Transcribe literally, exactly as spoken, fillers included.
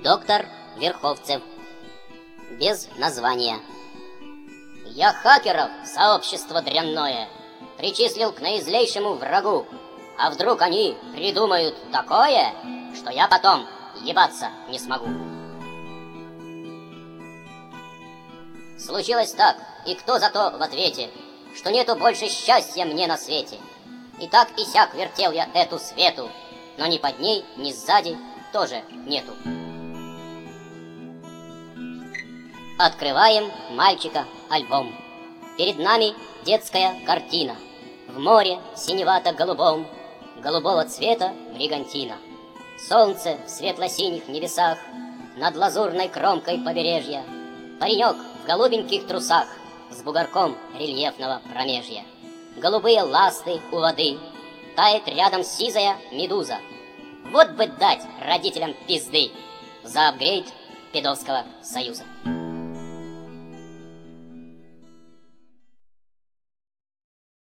Доктор Верховцев. Без названия. Я хакеров, сообщество дрянное, причислил к наизлейшему врагу. А вдруг они придумают такое, что я потом ебаться не смогу. Случилось так, и кто зато в ответе, что нету больше счастья мне на свете. И так и сяк вертел я эту свету, но ни под ней, ни сзади тоже нету. Открываем мальчика альбом. Перед нами детская картина. В море синевато-голубом, голубого цвета бригантина. Солнце в светло-синих небесах, над лазурной кромкой побережья. Паренек в голубеньких трусах, с бугорком рельефного промежья. Голубые ласты у воды, тает рядом сизая медуза. Вот бы дать родителям пизды за апгрейд Педовского союза.